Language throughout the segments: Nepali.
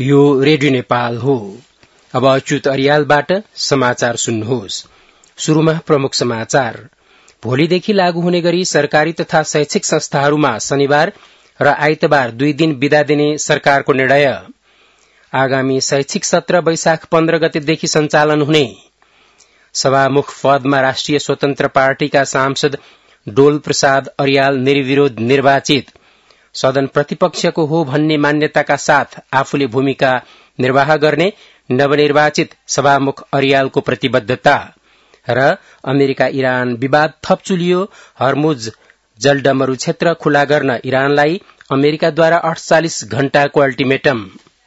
यो रेडियो नेपाल हो। अब अच्युत अरियालबाट समाचार सुन्नुहोस्। शुरूमा प्रमुख समाचार। भोलिदेखि लागू हुने गरी सरकारी तथा शैक्षिक संस्थाहरूमा शनिबार र आइतबार 2 दिन बिदा दिने सरकारको निर्णय। आगामी शैक्षिक सत्र वैशाख 15 गतेदेखि सञ्चालन हुने। सभामुख पदमा राष्ट्रिय स्वतन्त्र पार्टीका सांसद डोल प्रसाद अरियाल निर्विरोध निर्वाचित। सदन प्रतिपक्षको हो भन्ने मान्यताका साथ आफूले भूमिका निर्वाह गर्ने नवनिर्वाचित सभामुख अरियालको प्रतिबद्धता। र अमेरिका इरान विवाद थप चुलियो। हर्मुज जलडमरू क्षेत्र खुला गर्न इरानलाई अमेरिकाद्वारा 48 घण्टाको अल्टिमेटम।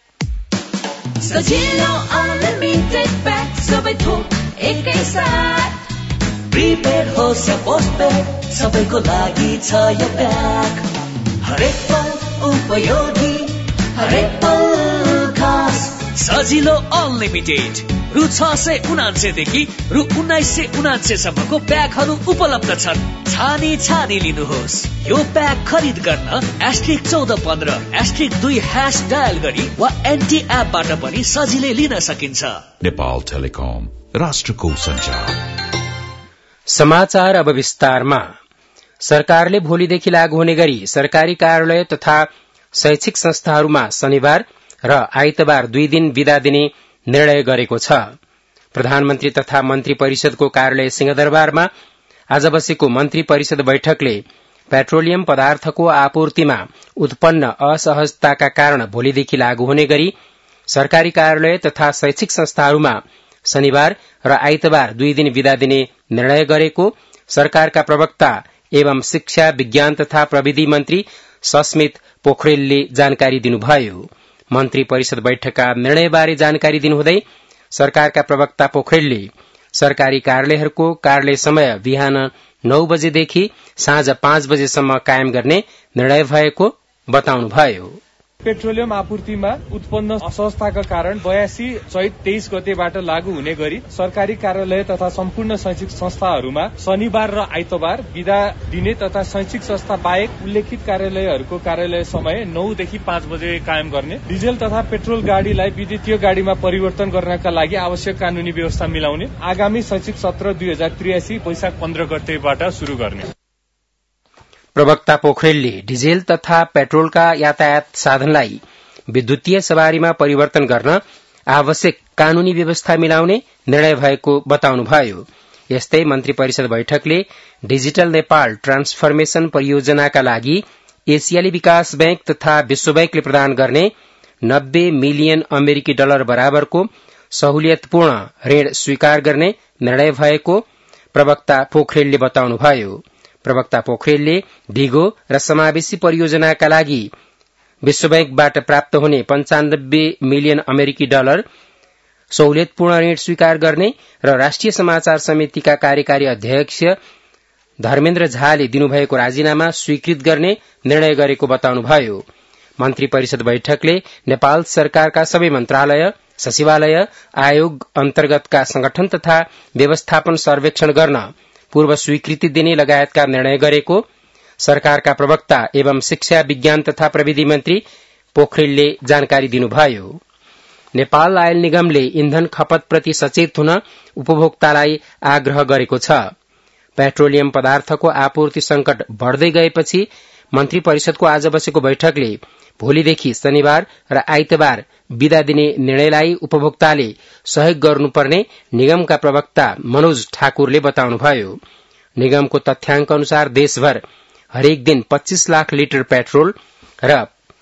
सजिलो अनलिमिटेड प्याक सबै थोक एकैसाथ। प्रिपेड होस् या पोस्टपेड सबैको लागि छ यो प्याक। हरेक पल उपयोगी, हरेक पल खास। सजिलो अनलिमिटेड रु 679 देखि रु 1979 सम्मको प्याकहरू उपलब्ध छन्। छानी लिनुहोस्। यो प्याक खरिद गर्न *1415 *2# डायल गरी वा एनटी एपबाट पनि सजिलै लिन सकिन्छ। नेपाल टेलिकम, राष्ट्रको सञ्चार। समाचार अब विस्तारमा। सरकारले भोलिदेखि लागू हुने गरी सरकारी कार्यालय तथा शैक्षिक संस्थाहरूमा शनिबार र आइतबार 2 दिन बिदा दिने निर्णय गरेको छ। प्रधानमन्त्री तथा मन्त्री परिषदको कार्यालय सिंहदरबारमा आज बसेको मन्त्री परिषद बैठकले पेट्रोलियम पदार्थको आपूर्तिमा उत्पन्न असहजताका कारण भोलिदेखि लागू हुने गरी सरकारी कार्यालय तथा शैक्षिक संस्थाहरूमा शनिबार र आइतबार 2 दिन बिदा दिने निर्णय गरेको सरकारका प्रवक्ता एवं शिक्षा विज्ञान तथा प्रविधि मन्त्री सस्मित पोखरेलले जानकारी दिनुभयो। मन्त्री परिषद बैठकका निर्णयबारे जानकारी दिनुहुँदै सरकारका प्रवक्ता पोखरेलले सरकारी कार्यालयहरूको कार्यालय समय बिहान 9 बजेदेखि साँझ 5 बजेसम्म कायम गर्ने निर्णय भएको बताउनुभयो। पेट्रोलियम आपूर्तिमा उत्पन्न असहजताका कारण 82 चैत 23 गतेबाट लागू हुने गरी सरकारी कार्यालय तथा सम्पूर्ण शैक्षिक संस्थाहरूमा शनिबार र आइतबार बिदा दिने तथा शैक्षिक संस्था बाहेक उल्लेखित कार्यालयहरूको कार्यालय समय 9 देखि 5 बजे कायम गर्ने। डिजेल तथा पेट्रोल गाड़ीलाई विद्युतीय गाड़ीमा परिवर्तन गर्नका लागि आवश्यक कानूनी व्यवस्था मिलाउने। आगामी शैक्षिक सत्र 2083 वैशाख 15 गतेबाट शुरू गर्ने। प्रवक्ता पोखरेलले डिजेल तथा पेट्रोलका यातायात साधनलाई विद्युतीय सवारीमा परिवर्तन गर्न आवश्यक कानूनी व्यवस्था मिलाउने निर्णय भएको बताउनुभयो। यस्तै मन्त्री परिषद बैठकले डिजिटल नेपाल ट्रान्सफर्मेशन परियोजनाका लागि एसियाली विकास बैंक तथा विश्व बैंकले प्रदान गर्ने $90 मिलियन अमेरिकी डलर बराबरको सहुलियतपूर्ण ऋण स्वीकार गर्ने निर्णय भएको प्रवक्ता पोखरेलले बताउनुभयो। प्रवक्ता पोखरेलले ढिगो र समावेशी परियोजनाका लागि विश्व बैंकबाट प्राप्त हुने $95 मिलियन अमेरिकी डलर सहुलियतपूर्ण ऋण स्वीकार गर्ने र राष्ट्रिय समाचार समितिका कार्यकारी अध्यक्ष धर्मेन्द्र झाले दिनुभएको राजीनामा स्वीकृत गर्ने निर्णय गरेको बताउनुभयो। मन्त्री परिषद बैठकले नेपाल सरकारका सबै मन्त्रालय, सचिवालय, आयोग अन्तर्गतका संगठन तथा व्यवस्थापन सर्वेक्षण गर्न पूर्व स्वीकृति दिने लगायतका निर्णय गरेको सरकारका प्रवक्ता एवं शिक्षा विज्ञान तथा प्रविधि मन्त्री पोखरेलले जानकारी दिनुभयो। नेपाल आयल निगमले इन्धन खपतप्रति सचेत हुन उपभोक्तालाई आग्रह गरेको छ। पेट्रोलियम पदार्थको आपूर्ति संकट बढ़दै गएपछि मन्त्री परिषदको आज बसेको बैठकले भोलिदेखि शनिबार र आइतबार बिदा दिने निर्णयलाई उपभोक्ताले सहयोग गर्नुपर्ने निगमका प्रवक्ता मनोज ठाकुरले बताउनुभयो। निगमको तथ्याङ्क अनुसार देशभर हरेक दिन 25 लाख लिटर पेट्रोल र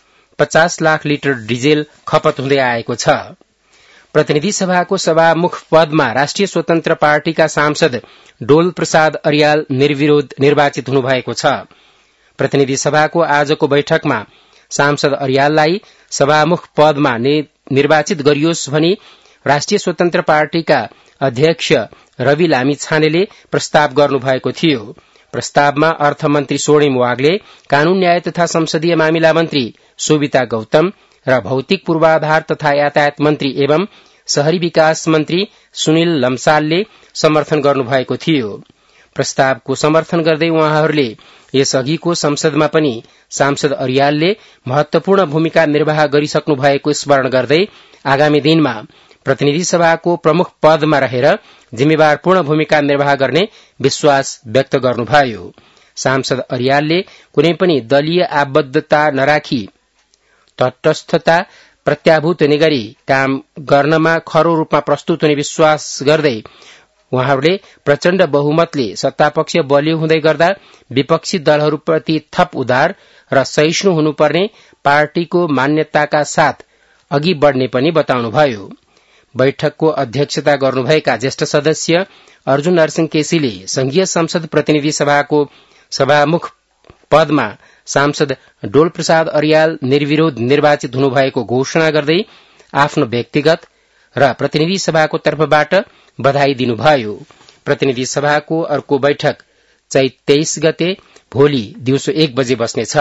50 लाख लिटर डिजेल खपत हुँदै आएको छ। प्रतिनिधि सभाको सभामुख पदमा राष्ट्रिय स्वतन्त्र पार्टीका सांसद डोल प्रसाद अरियाल निर्विरोध निर्वाचित हुनुभएको छ। प्रतिनिधि सभाको आजको बैठकमा सांसद अरियाललाई सभामुख पदमा निर्वाचित गरियोस् भनी राष्ट्रिय स्वतन्त्र पार्टीका अध्यक्ष रवि लामिछानेले प्रस्ताव गर्नुभएको थियो। प्रस्तावमा अर्थमन्त्री स्वर्णिम वाग्ले, कानून न्याय तथा संसदीय मामिला मन्त्री सोभिता गौतम र भौतिक पूर्वाधार तथा यातायात मन्त्री एवं शहरी विकास मन्त्री सुनिल लम्सालले समर्थन गर्नुभएको थियो। प्रस्तावको समर्थन गर्दै उहाँहरूले यसअघिको संसदमा पनि सांसद अर्यालले महत्वपूर्ण भूमिका निर्वाह गरिसक्नु भएको स्मरण गर्दै आगामी दिनमा प्रतिनिधि सभाको प्रमुख पदमा रहेर जिम्मेवारपूर्ण भूमिका निर्वाह गर्ने विश्वास व्यक्त गर्नुभयो। सांसद अर्यालले कुनै पनि दलीय आबद्धता नराखी तटस्थता प्रत्याभूत नगरी काम गर्नमा खरो रूपमा प्रस्तुत हुने विश्वास गर्दै उहाँहरूले प्रचण्ड बहुमतले सत्तापक्ष बलियो हुँदै गर्दा विपक्षी दलहरूप्रति थप उदार र सहिष्णु हुनुपर्ने पार्टीको मान्यताका साथ अघि बढ़ने पनि बताउनुभयो। बैठकको अध्यक्षता गर्नुभएका ज्येष्ठ सदस्य अर्जुन नरसिंह केसीले संघीय संसद प्रतिनिधि सभाको सभामुख पदमा सांसद डोल प्रसाद अर्याल निर्विरोध निर्वाचित हुनुभएको घोषणा गर्दै आफ्नो व्यक्तिगत र प्रतिनिधि सभाको तर्फबाट बधाई दिनुभयो। प्रतिनिधि सभाको अर्को बैठक चैत 23 गते भोलि दिउँसो 1 बजे बस्नेछ।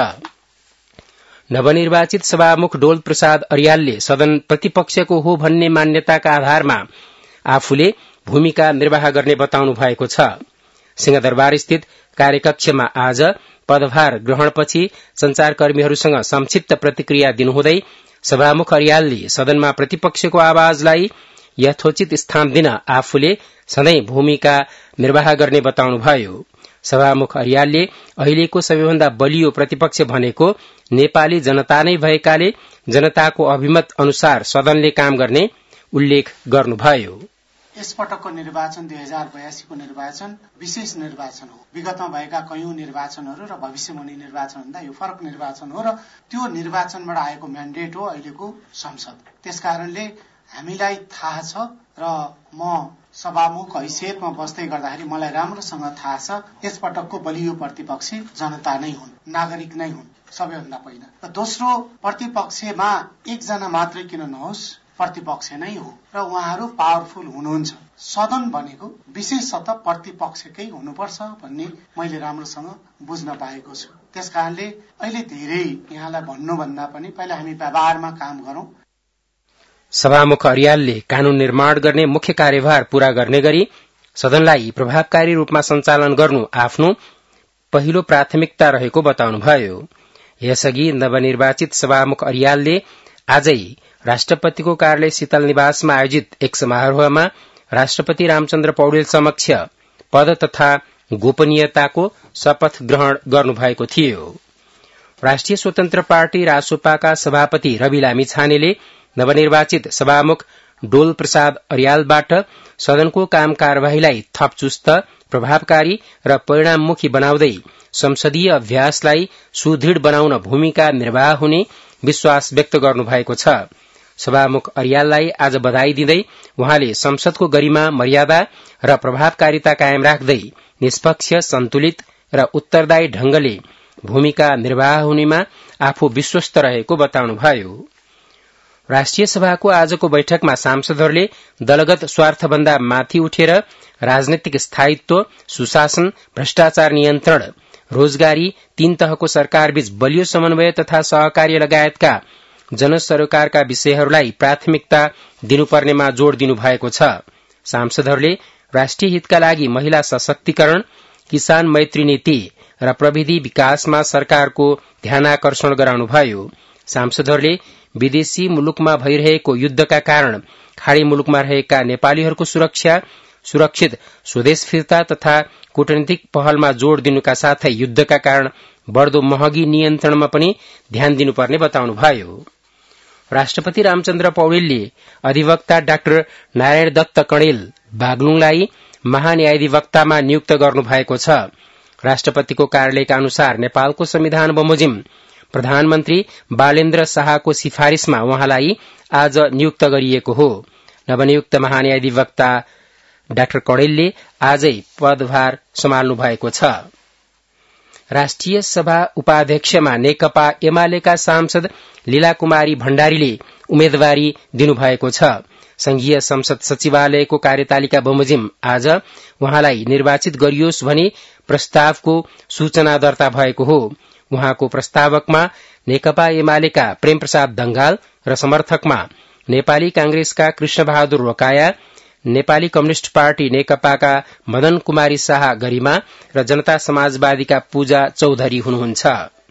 नवनिर्वाचित सभामुख डोल प्रसाद अर्यालले सदन प्रतिपक्षको हो भन्ने मान्यताका आधारमा आफूले भूमिका निर्वाह गर्ने बताउनु भएको छ। सिंहदरबार स्थित कार्यकक्षमा आज पदभार ग्रहणपछि संचारकर्मीहरूसँग संक्षिप्त प्रतिक्रिया दिनुहुँदै सभामुख अर्यालले सदनमा प्रतिपक्षको आवाजलाई यथोचित स्थान दिन आफूले सधैँ भूमिका निर्वाह गर्ने बताउनुभयो। सभामुख अर्यालले अहिलेको सबैभन्दा बलियो प्रतिपक्ष भनेको नेपाली जनता नै भएकाले जनताको अभिमत अनुसार सदनले काम गर्ने उल्लेख गर्नुभयो। यसपटकको निर्वाचन 2082 को निर्वाचन विशेष निर्वाचन हो। विगतमा भएका कयौं निर्वाचनहरू र भविष्यमुनि निर्वाचनभन्दा यो फरक निर्वाचन हो र त्यो निर्वाचनबाट आएको म्यान्डेट हो अहिलेको संसद। त्यसकारणले हामीलाई थाहा छ र म सभामुख हैसियतमा बस्दै गर्दाखेरि मलाई राम्रोसँग थाहा छ यसपटकको बलियो प्रतिपक्षी जनता नै हुन्, नागरिक नै हुन् सबैभन्दा पहिला। र दोस्रो, प्रतिपक्षमा एकजना मात्रै किन नहोस्, प्रतिपक्ष नै हो र उहाँहरू पावरफुल हुनुहुन्छ। सदन भनेको विशेषतः प्रतिपक्षकै हुनुपर्छ भन्ने मैले राम्रोसँग बुझ्न पाएको छु। त्यसकारणले अहिले धेरै यहाँलाई भन्नुभन्दा पनि पहिला हामी व्यवहारमा काम गरौं। सभामुख अर्यालले कानून निर्माण गर्ने मुख्य कार्यभार पूरा गर्ने गरी सदनलाई प्रभावकारी रूपमा सञ्चालन गर्नु आफ्नो पहिलो प्राथमिकता रहेको बताउनुभयो। यसअघि नवनिर्वाचित सभामुख अर्यालले आजै राष्ट्रपतिको कार्यालय शीतल निवासमा आयोजित एक समारोहमा राष्ट्रपति रामचन्द्र पौडेल समक्ष पद तथा गोपनीयताको शपथ ग्रहण गर्नुभएको थियो। राष्ट्रिय स्वतन्त्र पार्टी रासोपाका सभापति रवि लामिछानेले नवनिर्वाचित सभामुख डोल प्रसाद अर्यालबाट सदनको काम कार्यवाहीलाई थप चुस्त, प्रभावकारी र परिणाममुखी बनाउँदै संसदीय अभ्यासलाई सुदृढ़ बनाउन भूमिका निर्वाह हुने विश्वास व्यक्त गर्नुभएको छ। सभामुख अर्याललाई आज बधाई दिँदै उहाँले संसदको गरिमा, मर्यादा र प्रभावकारिता कायम राख्दै निष्पक्ष, सन्तुलित र उत्तरदायी ढंगले भूमिका निर्वाह हुनेमा आफू विश्वस्त रहेको बताउनुभयो। राष्ट्रिय सभाको आजको बैठकमा सांसदहरूले दलगत स्वार्थभन्दा माथि उठेर राजनैतिक स्थायित्व, सुशासन, भ्रष्टाचार नियन्त्रण, रोजगारी, 3 तहको सरकारबीच बलियो समन्वय तथा सहकार्य लगायतका जनसरोकारका विषयहरूलाई प्राथमिकता दिनुपर्नेमा जोड़ दिनुभएको छ। सांसदहरूले राष्ट्रिय हितका लागि महिला सशक्तिकरण, किसान मैत्री नीति र प्रविधि विकासमा सरकारको ध्यानाकर्षण गराउनुभयो। सांसदहरूले विदेशी मुलुकमा भइरहेको युद्धका कारण खाड़ी मुलुकमा रहेका नेपालीहरूको सुरक्षा, सुरक्षित स्वदेश फिर्ता तथा कूटनीतिक पहलमा जोड़ दिनुका साथै युद्धका कारण बढ़दो महँगी नियन्त्रणमा पनि ध्यान दिनुपर्ने बताउनुभयो। राष्ट्रपति रामचन्द्र पौडेलले अधिवक्ता डाक्टर नारायण दत्त कणेल बागलुङलाई महान्यायाधिवक्तामा नियुक्त गर्नुभएको छ। राष्ट्रपतिको कार्यालयका अनुसार नेपालको संविधान बमोजिम प्रधानमन्त्री बालेन्द्र शाहको सिफारिशमा उहाँलाई आज नियुक्त गरिएको हो। नवनियुक्त महान्यायाधिवक्ता डाक्टर कणेलले आजै पदभार सम्हाल्नु भएको छ। राष्ट्रिय सभा उपाध्यक्षमा नेकपा एमालेका सांसद लीला कुमारी भण्डारीले उम्मेदवारी दिनुभएको छ। संघीय संसद सचिवालयको कार्यतालिका बमोजिम आज उहाँलाई निर्वाचित गरियोस् भनी प्रस्तावको सूचना दर्ता भएको हो। उहाँको प्रस्तावकमा नेकपा एमालेका प्रेम प्रसाद दंगाल र समर्थकमा नेपाली कांग्रेसका कृष्ण बहादुर रोकाया, नेपाली कम्युनिष्ट पार्टी नेकपाका मदन कुमारी शाह गरिमा र जनता समाजवादीका पूजा चौधरी हुनुहुन्छ।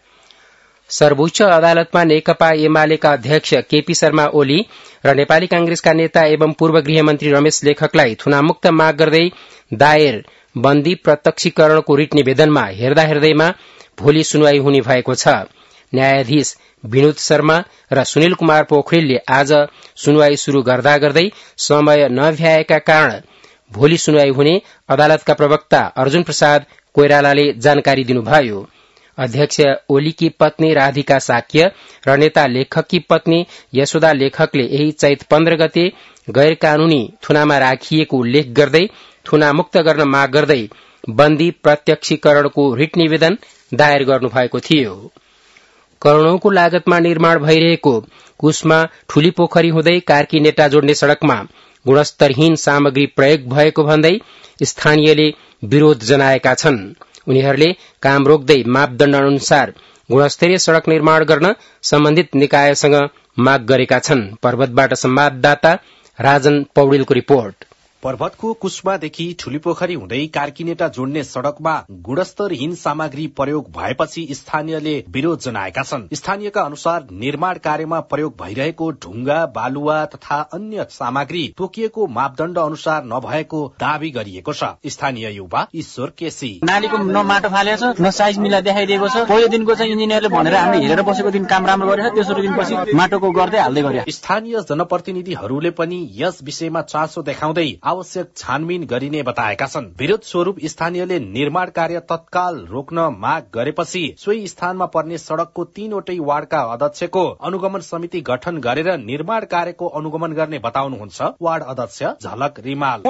सर्वोच्च अदालतमा नेकपा एमालेका अध्यक्ष केपी शर्मा ओली र नेपाली कांग्रेसका नेता एवं पूर्व गृहमन्त्री रमेश लेखकलाई थुनामुक्त माग गर्दै दायर बन्दी प्रत्यक्षीकरणको रिट निवेदनमा हेर्दैमा भोलि सुनवाई हुने भएको छ। न्यायाधीश विनोद शर्मा र सुनिल कुमार पोखरेलले आज सुनवाई शुरू गर्दै समय नभ्याएका कारण भोलि सुनवाई हुने अदालतका प्रवक्ता अर्जुन प्रसाद कोइरालाले जानकारी दिनुभयो। अध्यक्ष ओलीकी पत्नी राधिका साक्य र नेता लेखककी पत्नी यशोदा लेखकले यही चैत 15 गते गैर कानूनी थुनामा राखिएको उल्लेख गर्दै थुनामुक्त गर्न माग गर्दै बन्दी प्रत्यक्षीकरणको रिट निवेदन दायर गर्नुभएको थियो। करोड़ौंको लागतमा निर्माण भइरहेको कुसमा ठूली पोखरी हुँदै कार्की नेटा जोड्ने सड़कमा गुणस्तरहीन सामग्री प्रयोग भएको भन्दै स्थानीयले विरोध जनाएका छन्। उनीहरूले काम रोक्दै मापदण्ड अनुसार गुणस्तरीय सड़क निर्माण गर्न सम्बन्धित निकायसँग माग गरेका छन्। पर्वतबाट संवाददाता राजन पौडेलको रिपोर्ट। पर्वतको कुस्मादेखि ठुलीपोखरी हुँदै कार्कीनेटा जोड्ने सड़कमा गुणस्तरहीन सामग्री प्रयोग भएपछि स्थानीयले विरोध जनाएका छन्। स्थानीयका अनुसार निर्माण कार्यमा प्रयोग भइरहेको ढुङ्गा बालुवा तथा अन्य सामग्री तोकिएको मापदण्ड अनुसार नभएको दावी गरिएको छ। स्थानीय युवा ईश्वर केसी नालीको न माटो फालेको छ न साइज मिला देखाइदिएको छ। पहिलो दिनको चाहिँ इन्जिनियरले भनेर हामीले हेरेर बसेको दिन काम राम्रो गरेछ, तेस्रो दिनपछि माटोको गर्दै हाल्दै गरे। स्थानीय जनप्रतिनिधिहरूले पनि यस विषयमा चासो देखाउँदै आवश्यक छानबिन गरिने बताएका छन्। विरोध स्वरूप स्थानीयले निर्माण कार्य तत्काल रोक्न माग गरेपछि सोही स्थानमा पर्ने सड़कको 3वटै वार्डका अध्यक्षको अनुगमन समिति गठन गरेर निर्माण कार्यको अनुगमन गर्ने बताउनुहुन्छ वार्ड अध्यक्ष झलक रिमाल।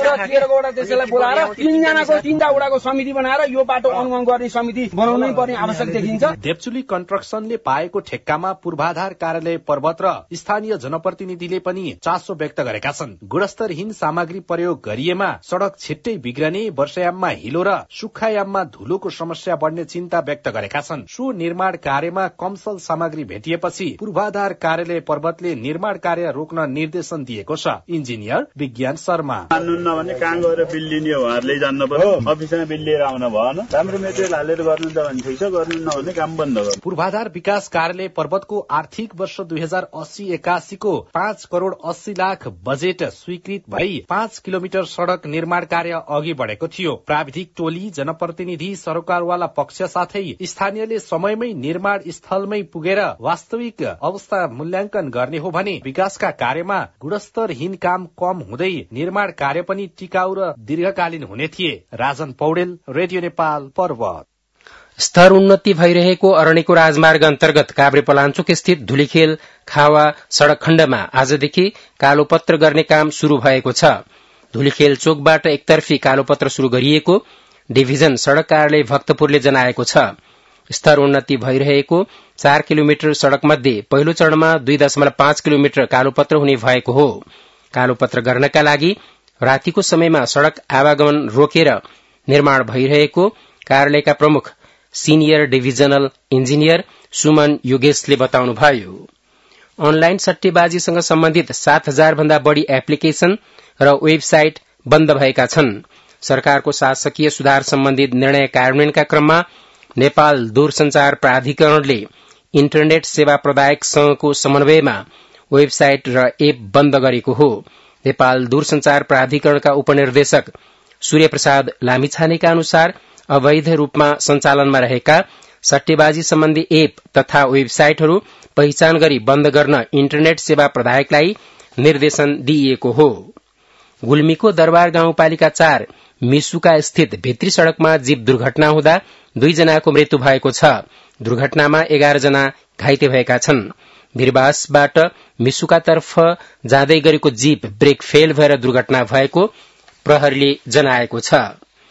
समिति बनाएर यो बाटो अनुगमन गर्ने समिति बनाउनै पर्ने आवश्यक देखिन्छ। देवचुली कन्स्ट्रक्सनले पाएको ठेक्कामा पूर्वाधार कार्यालय पर्वत र स्थानीय जनप्रतिनिधिले पनि चासो व्यक्त गरेका छन्। गुणस्तरहीन सामग्री प्रयोग गरिएमा सड़क छिट्टै बिग्रने, वर्षायाममा हिलो र सुक्खायाममा धुलोको समस्या बढ्ने चिन्ता व्यक्त गरेका छन्। सो निर्माण कार्यमा कमसल सामग्री भेटिएपछि पूर्वाधार कार्यालय पर्वतले निर्माण कार्य रोक्न निर्देशन दिएको छ। इन्जिनियर विज्ञान शर्मा भने कहाँ गएर बिल लिने उहाँहरूले जान्न पर्यो, अफिसमा बिल लिएर आउन भएन। राम्रो मेटेरियल हालेर गर्नु त भने ठिक छ, गर्नु नहुने काम बन्द गर्नु। पूर्वाधार विकास कार्यालय पर्वतको आर्थिक वर्ष 2080-81 को 5 करोड़ 80 लाख बजेट स्वीकृत भई 5 किलोमिटर सड़क निर्माण कार्य अघि बढेको थियो। प्राविधिक टोली, जनप्रतिनिधि, सरकारवाला पक्ष साथै स्थानीयले समयमै निर्माण स्थलमै पुगेर वास्तविक अवस्था मूल्याङ्कन गर्ने हो भने विकासका कार्यमा गुणस्तरहीन काम कम हुँदै निर्माण कार्य पनि टिकाउ र दीर्घकालीन हुने थिए। राजन पौडेल, रेडियो नेपाल, पर्वत। स्तर उन्नति भइरहेको अरण्यको राजमार्ग अन्तर्गत काभ्रेपलाञ्चोक स्थित धुलीखेल खावा सड़क खण्डमा आजदेखि कालोपत्र गर्ने काम शुरू भएको छ। धुलीखेल चोकबाट एकतर्फी कालोपत्र शुरू गरिएको डिभिजन सड़क कार्यालय भक्तपुरले जनाएको छ। स्तर उन्नति भइरहेको 4 किलोमिटर सड़क मध्ये पहिलो चरणमा 2.5 किलोमिटर कालोपत्र हुने भएको हो। कालोपत्र गर्नका लागि रातिको समयमा सड़क आवागमन रोकेर निर्माण भइरहेको कार्यालयका प्रमुख सिनियर डिभिजनल इन्जिनियर सुमन योगेशले बताउनुभयो। अनलाइन सट्टेबाजीसँग सम्बन्धित 7,000 भन्दा बढ़ी एप्लिकेशन र वेबसाइट बन्द भएका छन्। सरकारको शासकीय सुधार सम्बन्धित निर्णय कार्यान्वयनका क्रममा नेपाल दूरसञ्चार प्राधिकरणले इन्टरनेट सेवा प्रदायक संघको समन्वयमा वेबसाइट र एप बन्द गरेको हो। नेपाल दूरसञ्चार प्राधिकरणका उपनिर्देशक सूर्यप्रसाद लामिछानेका अनुसार अवैध रूपमा सञ्चालनमा रहेका सट्टेबाजी सम्बन्धी एप तथा वेबसाइटहरू पहिचान गरी बन्द गर्न इन्टरनेट सेवा प्रदायकलाई निर्देशन दिइएको हो। गुल्मीको दरबार गाउँपालिका 4 मिसुका स्थित भित्री सड़कमा जीप दुर्घटना हुँदा 2 जनाको मृत्यु भएको छ। दुर्घटनामा 11 जना घाइते भएका छन्। वीरबासबाट मिसुकातर्फ जाँदै गरेको जीप ब्रेक फेल भएर दुर्घटना भएको प्रहरीले जनाएको छ।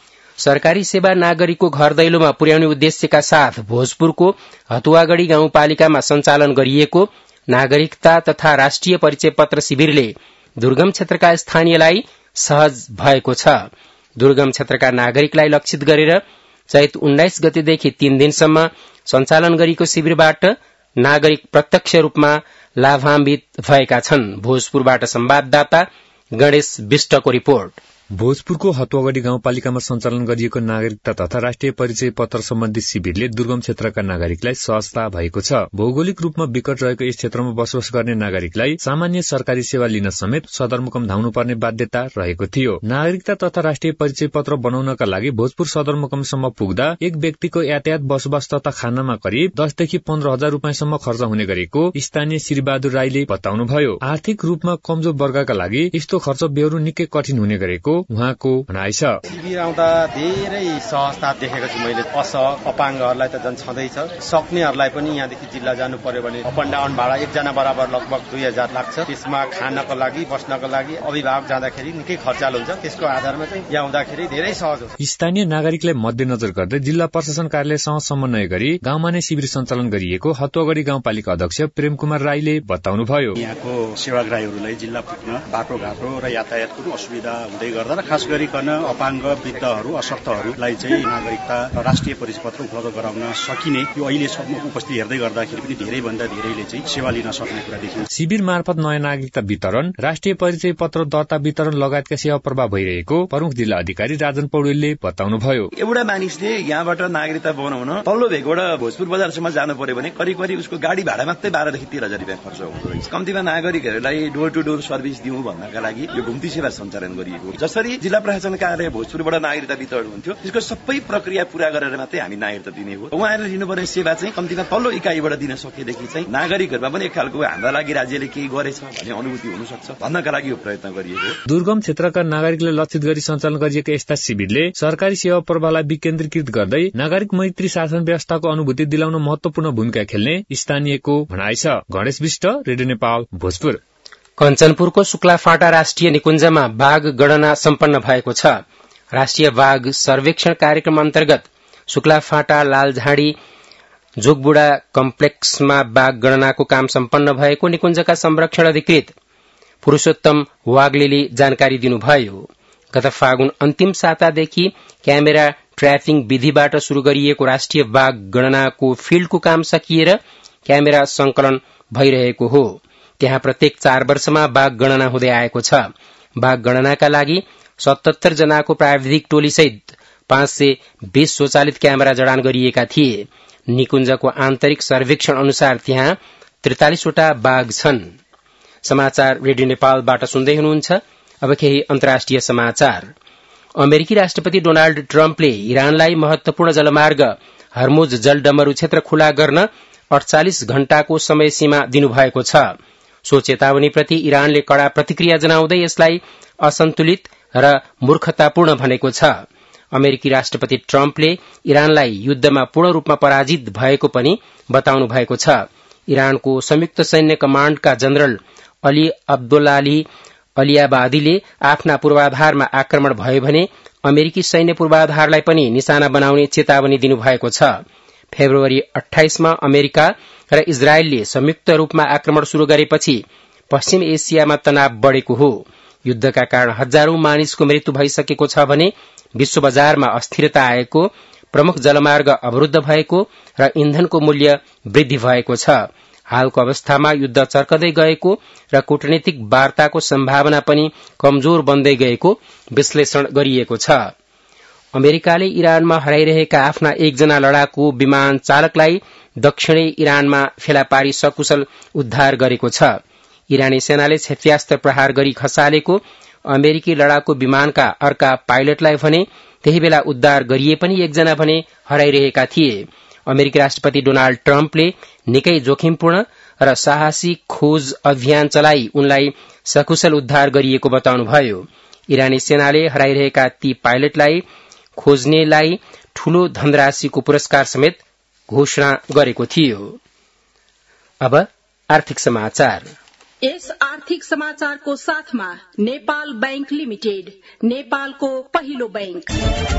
सरकारी सेवा नागरिकको घर दैलोमा पुर्याउने उद्देश्यका साथ भोजपुरको हतुवागढ़ी गाउँपालिकामा सञ्चालन गरिएको नागरिकता तथा राष्ट्रिय परिचय पत्र शिविरले दुर्गम क्षेत्रका स्थानीयलाई सहज भएको छ। दुर्गम क्षेत्रका नागरिकलाई लक्षित गरेर चैत 19 गतेदेखि 3 दिनसम्म सञ्चालन गरिएको शिविरबाट नागरिक प्रत्यक्ष रूपमा लाभान्वित भएका छन्। भोजपुरबाट संवाददाता गणेश विष्टको रिपोर्ट। भोजपुरको हतुवागढ़ी गाउँपालिकामा सञ्चालन गरिएको नागरिकता तथा राष्ट्रिय परिचय पत्र सम्बन्धी शिविरले दुर्गम क्षेत्रका नागरिकलाई सहजता भएको छ। भौगोलिक रूपमा विकट रहेको यस क्षेत्रमा बसोबास गर्ने नागरिकलाई सामान्य सरकारी सेवा लिन समेत सदरमुकाम धाउनुपर्ने बाध्यता रहेको थियो। नागरिकता तथा राष्ट्रिय परिचय पत्र बनाउनका लागि भोजपुर सदरमुकामसम्म पुग्दा एक व्यक्तिको यातायात बसोबास तथा खानामा करिब 10 देखि 15,000 रुपियाँसम्म खर्च हुने गरेको स्थानीय श्रीबहादुर राईले बताउनुभयो। आर्थिक रूपमा कमजोर वर्गका लागि यस्तो खर्च बेहोर्नु निकै कठिन हुने गरेको उहाँको भनाइ छ। शिविर आउँदा धेरै सहजता देखेको छु मैले। अपाङ्गहरूलाई त झन् छँदैछ, सक्नेहरूलाई पनि यहाँदेखि जिल्ला जानु पर्यो भने अप एन्ड डाउन भाडा एकजना बराबर लगभग 2000 लाग्छ। त्यसमा खानको लागि बस्नको लागि अभिभावक जाँदाखेरि निकै खर्चालो हुन्छ। त्यसको आधारमा चाहिँ यहाँ आउँदाखेरि धेरै सहज हुन्छ। स्थानीय नागरिकलाई मध्यनजर गर्दै जिल्ला प्रशासन कार्यालयसँग समन्वय गरी गाउँमा नै शिविर सञ्चालन गरिएको हतुवागढ़ी गाउँपालिका अध्यक्ष प्रेम कुमार राईले बताउनुभयो। यहाँको सेवाग्राहीहरूलाई जिल्ला पुग्न बाटोघाटो र यातायातको असुविधा हुँदै गर्दा र खास गरिकन अपाङ्ग वृद्धहरू अशक्तहरूलाई चाहिँ नागरिकता राष्ट्रिय परिचय पत्र उपलब्ध गराउन सकिने यो अहिलेसम्म उपस्थिति हेर्दै गर्दाखेरि पनि धेरैभन्दा धेरैले चाहिँ सेवा लिन सक्ने कुरा देखिन्छ। शिविर मार्फत नयाँ नागरिकता वितरण, राष्ट्रिय परिचय पत्र दर्ता वितरण लगायतका सेवा प्रभाव भइरहेको प्रमुख जिल्ला अधिकारी राजन पौडेलले बताउनुभयो। एउटा मानिसले यहाँबाट नागरिकता बनाउन तल्लो भेगबाट भोजपुर बजारसम्म जानु पर्यो भने करिब उसको गाडी भाडा मात्रै 12 देखि 13,000 रुपियाँ खर्च हुँदो रहेछ। कम्तीमा नागरिकहरूलाई डोर टु डोर सर्भिस दिउँ भन्नका लागि यो घुम्ती सेवा सञ्चालन गरिएको। जसरी जिल्ला प्रशासन कार्यालय भोजपुरबाट नागरिकता वितरण हुन्थ्यो त्यसको सबै प्रक्रिया पूरा गरेर मात्रै हामी नागरिकता दिने हो। उहाँहरूले लिनुपर्ने सेवा चाहिँ कम्तीमा तल्लो इकाइबाट दिन सकेदेखि चाहिँ नागरिकहरूमा पनि एक खालको हाम्रा लागि राज्यले केही गरेछ भन्ने अनुभूति हुन सक्छ भन्नका लागि यो प्रयत्न गरिएको। दुर्गम क्षेत्रका नागरिकलाई लक्षित गरी सञ्चालन गरिएका यस्ता शिविरले सरकारी सेवा प्रवाहलाई विकेन्द्रीकृत गर्दै नागरिक मैत्री शासन व्यवस्थाको अनुभूति दिलाउन महत्वपूर्ण भूमिका खेल्ने स्थानीयको भनाइ छ। गणेश विष्ट, रेडियो नेपाल, भोजपुर। कञ्चनपुरको शुक्लाफाँटा राष्ट्रिय निकुञ्जमा बाघ गणना सम्पन्न भएको छ। राष्ट्रिय बाघ सर्वेक्षण कार्यक्रम अन्तर्गत शुक्लाफाँटा लालझाडी जोगबुढा कम्प्लेक्समा बाघ गणनाको काम सम्पन्न भएको निकुञ्जका संरक्षण अधिकृत पुरूषोत्तम वाग्लेले जानकारी दिनुभयो। गत फागुन अन्तिम सातादेखि क्यामेरा ट्र्यापिङ विधिबाट शुरू गरिएको राष्ट्रिय बाघ गणनाको फिल्डको काम सकिएर क्यामेरा संकलन भइरहेको हो। त्यहाँ प्रत्येक 4 वर्षमा बाघ गणना हुँदै आएको छ। बाघ गणनाका लागि 77 जनाको प्राविधिक टोलीसहित 520 स्वचालित क्यामेरा जडान गरिएका थिए। निकुञ्जको आन्तरिक सर्वेक्षण अनुसार त्यहाँ 43 वटा बाघ छन्। समाचार रेडियो नेपालबाट सुन्दै हुनुहुन्छ। अब केही अन्तर्राष्ट्रिय समाचार। अमेरिकी राष्ट्रपति डोनाल्ड ट्रम्पले इरानलाई महत्वपूर्ण जलमार्ग हर्मुज जलडमरू क्षेत्र खुला गर्न 48 घण्टाको समय सीमा दिनुभएको छ। सो चेतावनीप्रति इरानले कड़ा प्रतिक्रिया जनाउँदै यसलाई असन्तुलित र मूर्खतापूर्ण भनेको छ। अमेरिकी राष्ट्रपति ट्रम्पले इरानलाई युद्धमा पूर्ण रूपमा पराजित भएको पनि बताउनु भएको छ। इरानको संयुक्त सैन्य कमाण्डका जनरल अली अब्दुल्लाली अलियाबादीले आफ्ना पूर्वाधारमा आक्रमण भयो भने अमेरिकी सैन्य पूर्वाधारलाई पनि निशाना बनाउने चेतावनी दिनुभएको छ। फेब्रुअरी 28 मा अमेरिका र इजरायलले संयुक्त रूपमा आक्रमण शुरू गरेपछि पश्चिम एसियामा तनाव बढ़ेको हो। युद्धका कारण हजारौं मानिसको मृत्यु भइसकेको छ भने विश्व बजारमा अस्थिरता आएको, प्रमुख जलमार्ग अवरुद्ध भएको र इन्धनको मूल्य वृद्धि भएको छ। हालको अवस्थामा युद्ध चर्कदै गएको र कूटनीतिक वार्ताको सम्भावना पनि कमजोर बन्दै गएको विश्लेषण गरिएको छ। अमेरिकाले इरानमा हराइरहेका आफ्ना एकजना लडाकु विमान चालकलाई दक्षिणी इरानमा फेला पारी सकुशल उद्धार गरेको छ। इरानी सेनाले क्षेत्यास्त्र प्रहार गरी खसालेको अमेरिकी लडाकु विमानका अर्का पाइलटलाई भने त्यही बेला उद्धार गरिए पनि एकजना भने हराइरहेका थिए। अमेरिकी राष्ट्रपति डोनाल्ड ट्रम्पले निकै जोखिमपूर्ण र साहसी खोज अभियान चलाई उनलाई सकुशल उद्धार गरिएको बताउनुभयो। इरानी सेनाले हराइरहेका ती पाइलटलाई खोज्नेलाई ठूलो धनराशिको पुरस्कार समेत घोषणा गरेको थियो। अब आर्थिक समाचार। यस आर्थिक समाचारको साथमा नेपाल बैंक लिमिटेड, नेपालको पहिलो बैंक।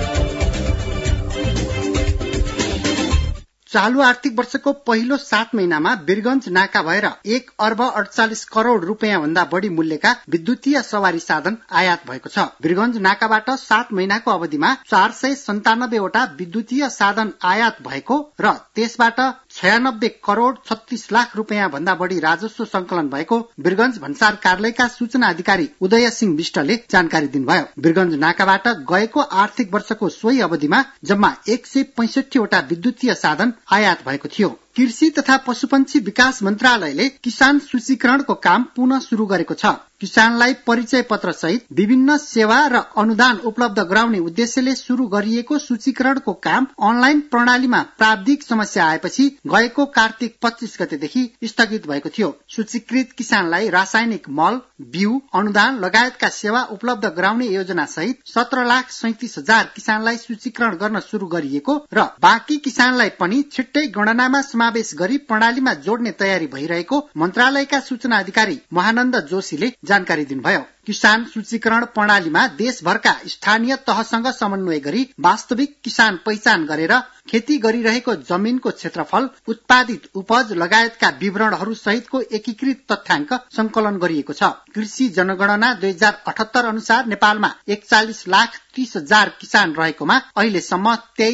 चालू आर्थिक वर्षको पहिलो 7 महिनामा वीरगंज नाका भएर 1 अर्ब 48 करोड़ रुपियाँ भन्दा बढ़ी मूल्यका विद्युतीय सवारी साधन आयात भएको छ। वीरगंज नाकाबाट 7 महिनाको अवधिमा 497 वटा विद्युतीय साधन आयात भएको र त्यसबाट 96 करोड़ 36 लाख रुपियाँ भन्दा बढी राजस्व संकलन भएको वीरगंज भन्सार कार्यालयका सूचना अधिकारी उदय सिंह विष्टले जानकारी दिनुभयो। वीरगंज नाकाबाट गएको आर्थिक वर्षको सोही अवधिमा जम्मा 165 वटा विद्युतीय साधन आयात भएको थियो। कृषि तथा पशुपन्छी विकास मन्त्रालयले किसान सूचीकरणको काम पुनः शुरू गरेको छ। किसानलाई परिचय पत्र सहित विभिन्न सेवा र अनुदान उपलब्ध गराउने उद्देश्यले शुरू गरिएको सूचीकरणको काम अनलाइन प्रणालीमा प्राविधिक समस्या आएपछि गएको कार्तिक 25 गतेदेखि स्थगित भएको थियो। सूचीकृत किसानलाई रासायनिक मल, बिउ, अनुदान लगायतका सेवा उपलब्ध गराउने योजना सहित 17,37,000 किसानलाई सूचीकरण गर्न शुरू गरिएको र बाँकी किसानलाई पनि छिट्टै गणनामा समावेश गरी प्रणालीमा जोड्ने तयारी भइरहेको मन्त्रालयका सूचना अधिकारी महानन्द जोशीले जानकारी दिनुभयो। किसान सूचीकरण प्रणालीमा देशभरका स्थानीय तहसँग समन्वय गरी वास्तविक किसान पहिचान गरेर खेती गरिरहेको जमिनको क्षेत्रफल, उत्पादित उपज लगायतका विवरणहरू सहितको एकीकृत तथ्याङ्क संकलन गरिएको छ। कृषि जनगणना 2078 अनुसार नेपालमा 41,30,000 किसान रहेकोमा अहिलेसम्म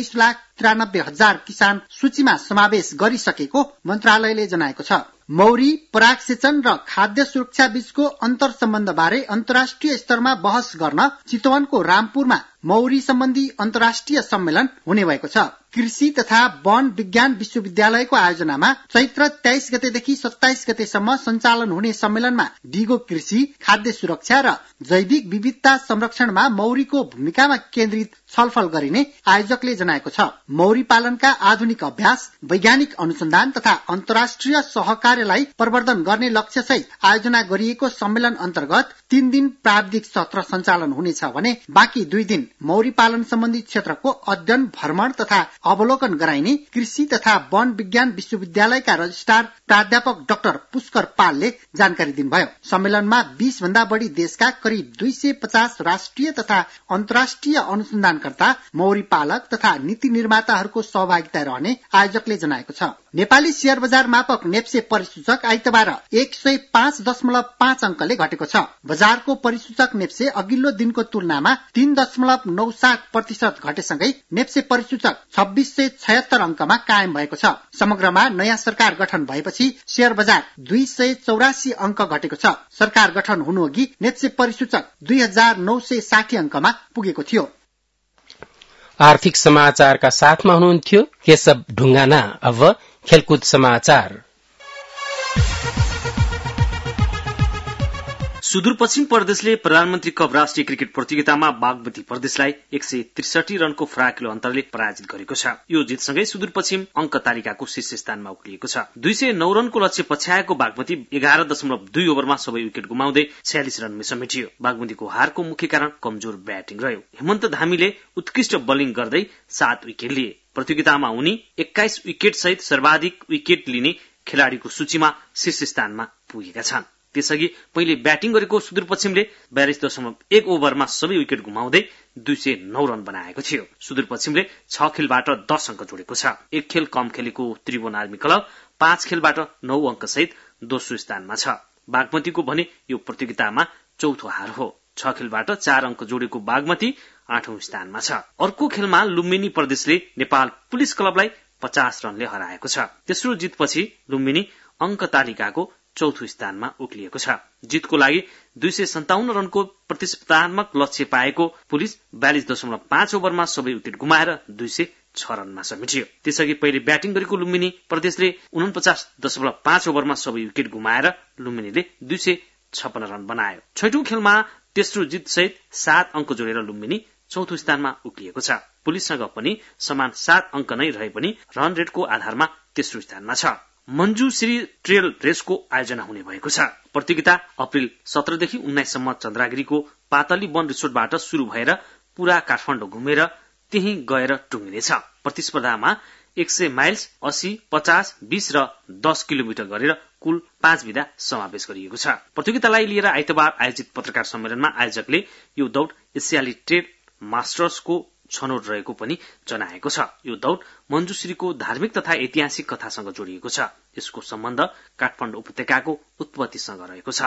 23,93,000 किसान सूचीमा समावेश गरिसकेको मन्त्रालयले जनाएको छ। मौरी, परागसेचन र खाद्य सुरक्षा बीचको अन्तर सम्बन्ध बारे अन्तर्राष्ट्रिय स्तरमा बहस गर्न चितवनको रामपुरमा मौरी सम्बन्धी अन्तर्राष्ट्रिय सम्मेलन हुने भएको छ। कृषि तथा वन विज्ञान विश्वविद्यालयको आयोजनामा चैत्र 23 गतेदेखि 27 गतेसम्म सञ्चालन हुने सम्मेलनमा दिगो कृषि, खाद्य सुरक्षा र जैविक विविधता संरक्षणमा मौरीको भूमिकामा केन्द्रित छलफल गरिने आयोजकले जनाएको छ। मौरी पालनका आधुनिक अभ्यास, वैज्ञानिक अनुसन्धान तथा अन्तर्राष्ट्रिय सहकार्यलाई प्रवर्धन गर्ने लक्ष्य सहित आयोजना गरिएको सम्मेलन अन्तर्गत 3 दिन प्राविधिक सत्र सञ्चालन हुनेछ भने बाँकी 2 दिन मौरी पालन सम्बन्धी क्षेत्रको अध्ययन, भ्रमण तथा अवलोकन गराइने कृषि तथा वन विज्ञान विश्वविद्यालयका रजिस्ट्रार प्राध्यापक डाक्टर पुष्कर पालले जानकारी दिनुभयो। सम्मेलनमा 20 भन्दा बढी देशका करिब 250 राष्ट्रिय तथा अन्तर्राष्ट्रिय अनुसन्धानकर्ता, मौरी पालक तथा नीति निर्माताहरूको सहभागिता रहने आयोजकले जनाएको छ। नेपाली शेयर बजार मापक नेप्से परिसूचक आइतबार 105.5 अंकले घटेको छ। बजारको परिसूचक नेप्से अघिल्लो दिनको तुलनामा 3.97% घटेसँगै नेप्से परिसूचक 2676 अंकमा कायम भएको छ। समग्रमा नयाँ सरकार गठन भएपछि शेयर बजार 284 अंक घटेको छ। सरकार गठन हुनुअघि नेप्से परिसूचक 2960 अंकमा पुगेको थियो। आर्थिक समाचारका साथमा हुनुहुन्थ्यो केशव ढुङ्गाना। अब खेलकुद समाचार। सुदूरपश्चिम प्रदेशले प्रधानमन्त्री कप राष्ट्रिय क्रिकेट प्रतियोगितामा बागमती प्रदेशलाई 163 रनको फराकिलो अन्तरले पराजित गरेको छ। यो जितसँगै सुदूरपश्चिम अंक तालिकाको शीर्ष स्थानमा उक्लिएको छ। 209 रनको लक्ष्य पछ्याएको बागमती 11.2 ओभरमा सबै विकेट गुमाउँदै 46 रनमै समेटियो। बागमतीको हारको मुख्य कारण कमजोर ब्याटिङ रह्यो। हेमन्त धामीले उत्कृष्ट बलिङ गर्दै 7 विकेट लिए। प्रतियोगितामा उनी 21 विकेट सहित सर्वाधिक विकेट लिने खेलाड़ीको सूचीमा शीर्ष स्थानमा पुगेका छन्। त्यसअघि पहिले ब्याटिङ गरेको सुदूरपश्चिमले 42.1 ओभरमा सबै विकेट गुमाउँदै 209 रन बनाएको थियो। सुदूरपश्चिमले 6 खेलबाट 10 अंक जोडेको छ। 1 खेल कम खेलेको त्रिभुवन आर्मी क्लब 5 खेलबाट 9 अंक सहित दोस्रो स्थानमा छ। बागमतीको भने यो प्रतियोगितामा चौथो हार हो। 6 खेलबाट 4 अंक जोडेको बागमती 8औं स्थानमा छ। अर्को खेलमा लुम्बिनी प्रदेशले नेपाल पुलिस क्लबलाई 50 रनले हराएको छ। तेस्रो जितपछि लुम्बिनी अंक तालिकाको चौथो स्थानमा उक्लिएको छ। जितको लागि 257 रनको प्रतिस्पर्धात्मक लक्ष्य पाएको पुलिस 42.5 ओभरमा सबै विकेट गुमाएर 206 रनमा समेटियो। त्यसअघि पहिले ब्याटिङ गरेको लुम्बिनी प्रदेशले 49.5 ओभरमा सबै विकेट गुमाएर लुम्बिनीले 256 रन बनायो। 6औं खेलमा तेस्रो जित सहित 7 अंक जोडेर लुम्बिनी चौथो स्थानमा उक्लिएको छ। पुलिससँग पनि समान 7 अंक नै रहे पनि रन रेटको आधारमा तेस्रो स्थानमा छ। मञ्जुश्री ट्रेल रेसको आयोजना हुने भएको छ। प्रतियोगिता अप्रिल 17 देखि 19 सम्म चन्द्रागिरीको पातली वन रिसोर्टबाट शुरू भएर पूरा काठमाडौँ घुमेर त्यही गएर टुङ्गिनेछ। प्रतिस्पर्धामा 100 माइल्स, 80, 50, 20 र 10 किलोमिटर गरेर कुल 5 विधा समावेश गरिएको छ। प्रतियोगितालाई लिएर आइतबार आयोजित पत्रकार सम्मेलनमा आयोजकले यो दौड एसियाली ट्रेड मास्टर्सको छनौट रहेको पनि जनाएको छ। यो दौड मञ्जुश्रीको धार्मिक तथा ऐतिहासिक कथासँग जोडिएको छ। यसको सम्बन्ध काठमाडौँ उपत्यकाको उत्पत्तिसँग रहेको छ।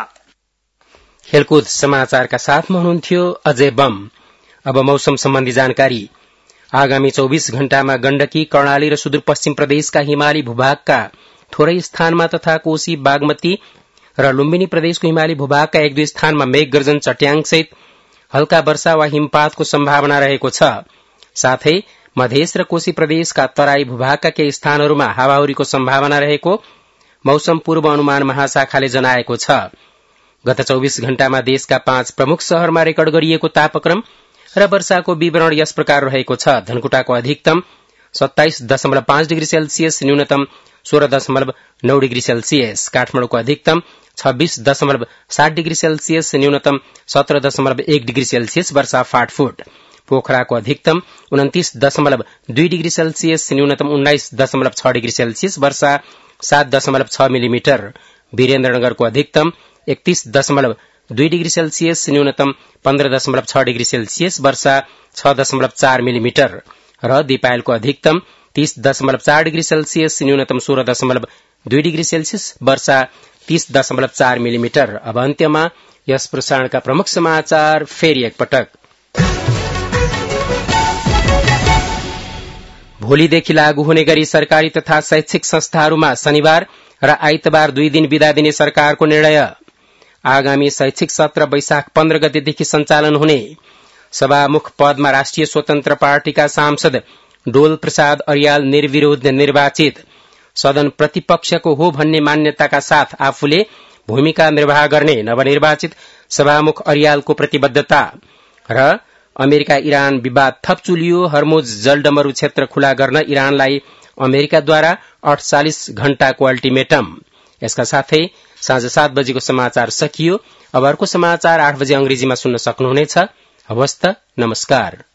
खेलकुद समाचारका साथमा हुनुहुन्थ्यो अजय बम। अब मौसम सम्बन्धी जानकारी। आगामी 24 घण्टामा गण्डकी, कर्णाली र सुदूरपश्चिम प्रदेशका हिमाली भूभागका थोरै स्थानमा तथा कोशी, बागमती र लुम्बिनी प्रदेशको हिमाली भूभागका 1-2 स्थानमा मेघ गर्जन, चट्याङसहित हल्का वर्षा वा हिमपातको सम्भावना रहेको छ। साथै मधेस र कोशी प्रदेशका तराई भूभागका केही स्थानहरूमा हावाहुरीको सम्भावना रहेको मौसम पूर्व अनुमान महाशाखाले जनाएको छ। गत 24 घण्टामा देशका 5 प्रमुख शहरमा रेकर्ड गरिएको तापक्रम र वर्षाको विवरण यस प्रकार रहेको छ। धनकुटाको अधिकतम 27.5 डिग्री सेल्सियस, न्यूनतम 16.9 डिग्री सेल्सियस। काठमाडौँको अधिकतम 26.7 डिग्री सेल्सियस, न्यूनतम 17.1 डिग्री सेल्सियस वर्षा फाटफुट। पोखराको अधिकतम 29.2 डिग्री सेल्सियस, न्यूनतम 19.6 डिग्री सेल्सियस वर्षा 7.6 मिलिमिटर। वीरेन्द्रनगरको अधिकतम 31.2 डिग्री सेल्सियस, न्यूनतम 15.6 डिग्री सेल्सियस वर्षा 6.4 मिलिमिटर र दिपायलको अधिकतम 30.4 डिग्री सेल्सियस, न्यूनतम 16.2 डिग्री सेल्सियस वर्षा 30.4 मिलिमिटर। अब अन्त्यमा यस प्रसारणका प्रमुख समाचार फेरि एकपटक। भोलिदेखि लागू हुने गरी सरकारी तथा शैक्षिक संस्थाहरूमा शनिबार र आइतबार 2 दिन बिदा दिने सरकारको निर्णय। आगामी शैक्षिक सत्र वैशाख 15 गतेदेखि सञ्चालन हुने। सभामुख पदमा राष्ट्रिय स्वतन्त्र पार्टीका सांसद डोल प्रसाद अर्याल निर्विरोध निर्वाचित। सदन प्रतिपक्षको हो भन्ने मान्यताका साथ आफूले भूमिका निर्वाह गर्ने नवनिर्वाचित सभामुख अर्यालको प्रतिबद्धता। र अमेरिका इरान विवाद थप चुलियो। हर्मुज जलडमरू क्षेत्र खुला गर्न इरानलाई अमेरिकाद्वारा 48 घण्टाको अल्टिमेटम। यसका साथै साँझ 7 बजेको समाचार सकियो। अब अर्को समाचार 8 बजे अंग्रेजीमा सुन्न सक्नुहुनेछ। हवस् त, नमस्कार।